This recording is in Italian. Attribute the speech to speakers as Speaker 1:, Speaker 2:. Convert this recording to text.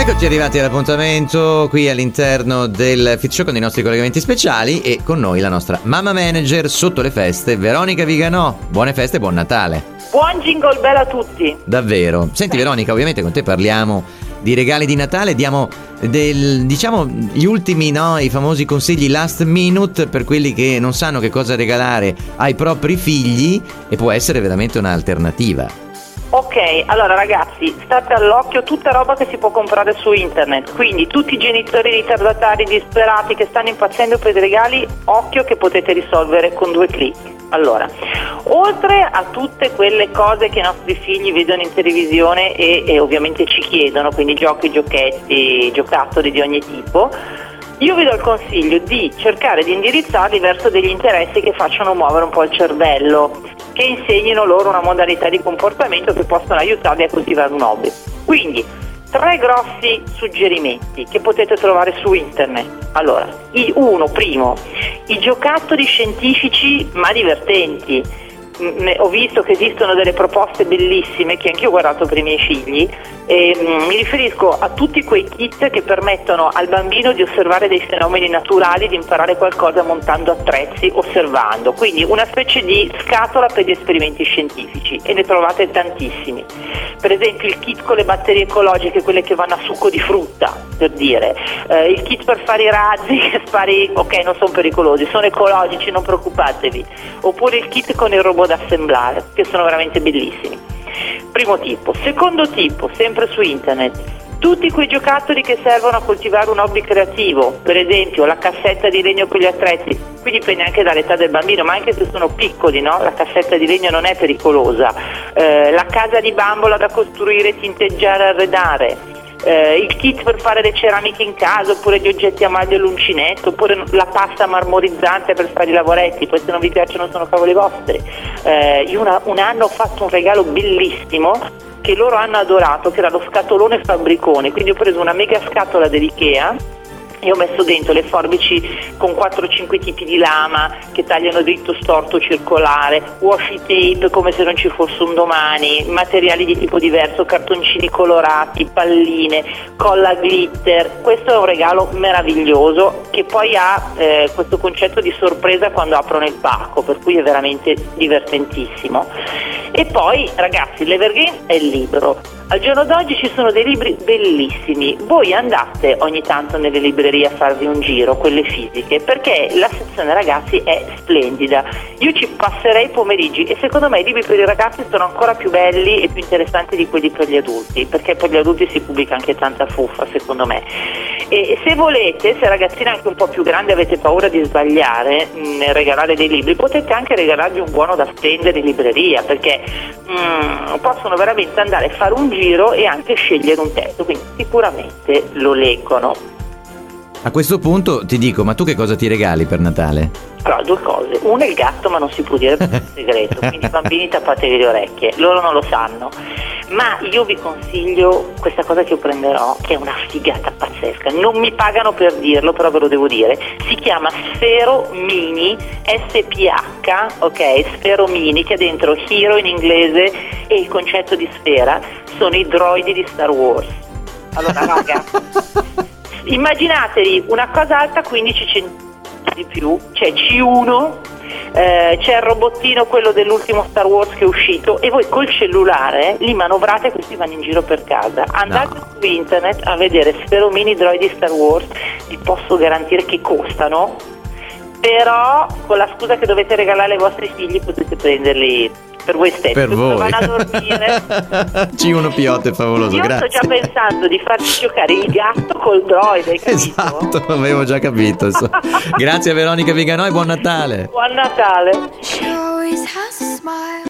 Speaker 1: Eccoci arrivati all'appuntamento qui all'interno del Fit Show con i nostri collegamenti speciali e con noi la nostra mamma manager sotto le feste, Veronica Viganò. Buone feste e buon Natale.
Speaker 2: Buon jingle bell a tutti.
Speaker 1: Davvero. Senti Veronica, ovviamente con te parliamo di regali di Natale, diamo gli ultimi, no, i famosi consigli last minute per quelli che non sanno che cosa regalare ai propri figli e può essere veramente un'alternativa.
Speaker 2: Ok, allora ragazzi, state all'occhio, tutta roba che si può comprare su internet, quindi tutti i genitori ritardatari disperati che stanno impazzendo per i regali, occhio che potete risolvere con 2 clic. Allora, oltre a tutte quelle cose che i nostri figli vedono in televisione e ovviamente ci chiedono, quindi giochi, giochetti, giocattoli di ogni tipo, io vi do il consiglio di cercare di indirizzarli verso degli interessi che facciano muovere un po' il cervello, che insegnino loro una modalità di comportamento che possono aiutarli a coltivare un hobby. Quindi 3 grossi suggerimenti che potete trovare su internet. Allora, primo, i giocattoli scientifici ma divertenti. Ho visto che esistono delle proposte bellissime che anch'io ho guardato per i miei figli e mi riferisco a tutti quei kit che permettono al bambino di osservare dei fenomeni naturali, di imparare qualcosa montando attrezzi, osservando, quindi una specie di scatola per gli esperimenti scientifici, e ne trovate tantissimi. Per esempio il kit con le batterie ecologiche, quelle che vanno a succo di frutta, per dire, il kit per fare i razzi che spari, ok, non sono pericolosi, sono ecologici, non preoccupatevi, oppure il kit con il robot da assemblare, che sono veramente bellissimi. Primo tipo. Secondo tipo, sempre su internet, tutti quei giocattoli che servono a coltivare un hobby creativo, per esempio la cassetta di legno con gli attrezzi, qui dipende anche dall'età del bambino, ma anche se sono piccoli, no? La cassetta di legno non è pericolosa, la casa di bambola da costruire, tinteggiare, arredare, il kit per fare le ceramiche in casa, oppure gli oggetti a maglia e l'uncinetto, oppure la pasta marmorizzante per fare i lavoretti. Poi se non vi piacciono sono cavoli vostri. Io un anno ho fatto un regalo bellissimo che loro hanno adorato, che era lo scatolone fabbricone, quindi ho preso una mega scatola dell'Ikea e ho messo dentro le forbici con 4-5 tipi di lama che tagliano dritto, storto, circolare, washi tape come se non ci fosse un domani, materiali di tipo diverso, cartoncini colorati, palline, colla glitter. Questo è un regalo meraviglioso che poi ha questo concetto di sorpresa quando aprono il pacco, per cui è veramente divertentissimo. E poi ragazzi, l'Evergreen è il libro. Al giorno d'oggi ci sono dei libri bellissimi, voi andate ogni tanto nelle librerie a farvi un giro, quelle fisiche, perché la sezione ragazzi è splendida. Io ci passerei pomeriggi e secondo me i libri per i ragazzi sono ancora più belli e più interessanti di quelli per gli adulti, perché per gli adulti si pubblica anche tanta fuffa secondo me. E se volete, se ragazzina anche un po' più grande avete paura di sbagliare nel regalare dei libri, potete anche regalargli un buono da spendere in libreria, perché possono veramente andare a fare un giro e anche scegliere un testo, quindi sicuramente lo leggono.
Speaker 1: A questo punto ti dico, ma tu che cosa ti regali per Natale?
Speaker 2: Allora, 2 cose. Una è il gatto, ma non si può dire perché è un segreto, quindi bambini tappatevi le orecchie, loro non lo sanno. Ma io vi consiglio questa cosa che io prenderò, che è una figata pazzesca. Non mi pagano per dirlo, però ve lo devo dire. Si chiama Sfero Mini, SPH, ok? Sfero Mini, che ha dentro Hero in inglese e il concetto di sfera sono i droidi di Star Wars. Allora, raga, immaginatevi una cosa alta 15 cm di più, c'è C1, c'è il robottino, quello dell'ultimo Star Wars che è uscito, e voi col cellulare li manovrate e questi vanno in giro per casa. Andate su internet a vedere Sfero Mini droidi Star Wars, vi posso garantire che costano, però con la scusa che dovete regalare ai vostri figli potete prenderli per voi stessi,
Speaker 1: per voi
Speaker 2: vanno a dormire.
Speaker 1: C1 P8 è favoloso.
Speaker 2: Io
Speaker 1: grazie.
Speaker 2: sto già pensando di farci giocare il gatto col droide, hai capito?
Speaker 1: Esatto, avevo già capito. Grazie a Veronica Viganò e buon Natale.
Speaker 2: Buon Natale.